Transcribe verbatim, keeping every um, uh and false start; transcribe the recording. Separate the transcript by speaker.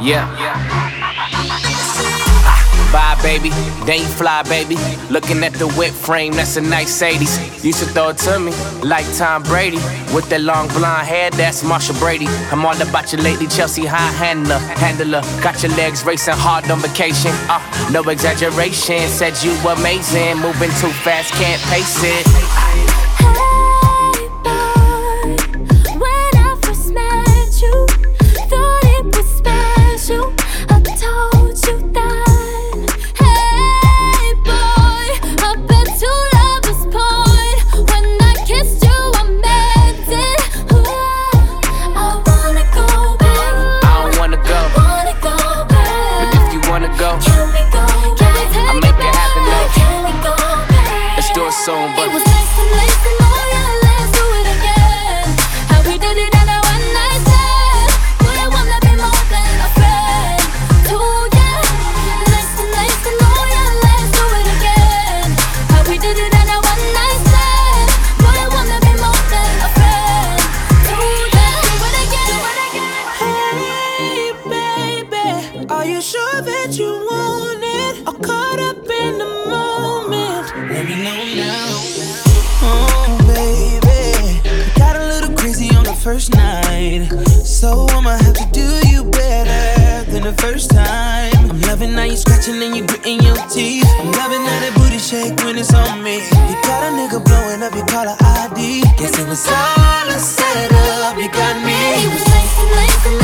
Speaker 1: Yeah. Bye, baby. Then you fly, baby. Looking at the whip frame, that's a nice eighties. Used to throw it to me like Tom Brady. With that long blonde hair, that's Marsha Brady. I'm all about you lately, Chelsea high handler. Handler, got your legs racing hard on vacation. Uh, no exaggeration, said you amazing. Moving too fast, can't pace it. Soon, but it was nice and late, and oh yeah, let's do it again. How we did it on a one night stand. But I wanna be more than a friend. Too, yeah. Nice and late, and oh yeah, let's do it again. How we did it on a one night stand. But I wanna be more than a friend. Too, yeah. Do it again, do it again.
Speaker 2: Hey baby, are you sure that you want it? Or caught up in the moment? Let me know now. Oh, baby, I got a little crazy on the first night, so I'ma have to do you better than the first time. I'm loving how you scratching and you gritting your teeth. I'm loving how that booty shake when it's on me. You got a nigga blowing up your caller I D. Guess it was all a setup. You got me.
Speaker 3: It was nice and late.